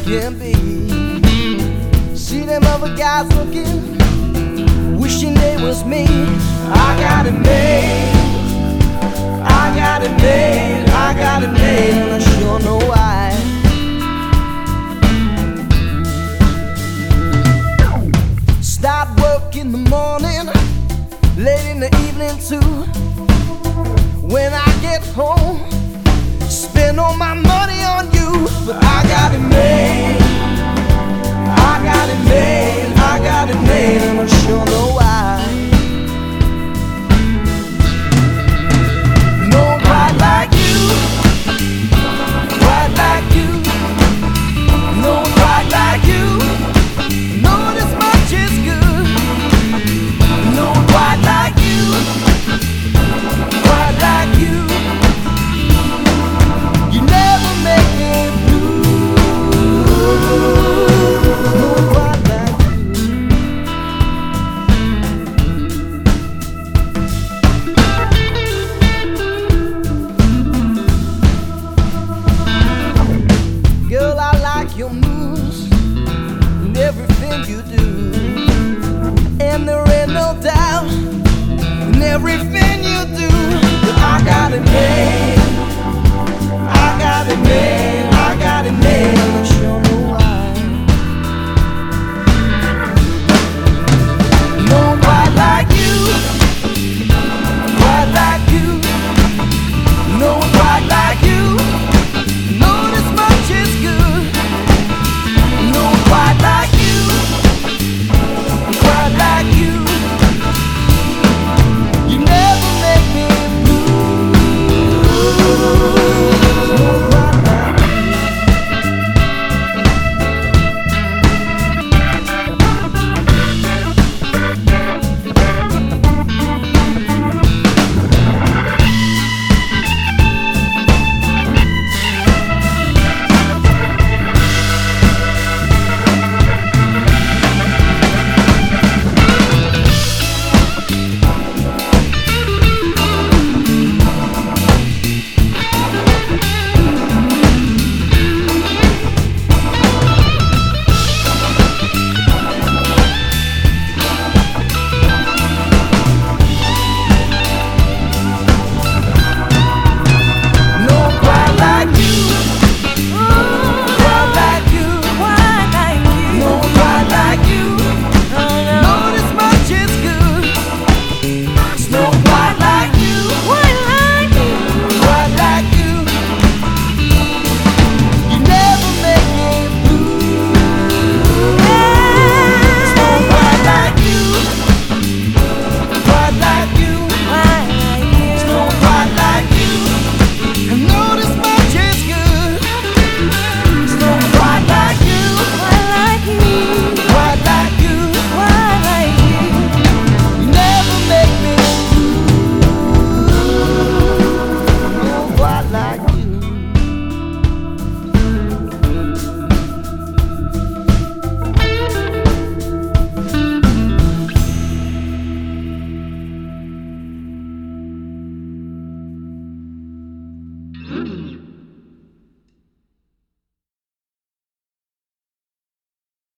can be. See them other guys looking, wishing they was me. I got it made, I got it made, I got it made, and I sure know why. Start work in the morning, late in the evening too. When I get home, spend all my money on you. But I got it made, I got it made, I got it made, and I sure know why. No one quite like you, quite like you. No one quite like you, know this much is good. No one quite like you, quite like you. You never make me blue. No one quite like you. Girl, I like your moves and everything you do, and there ain't no doubt in everything you do. But I got it made,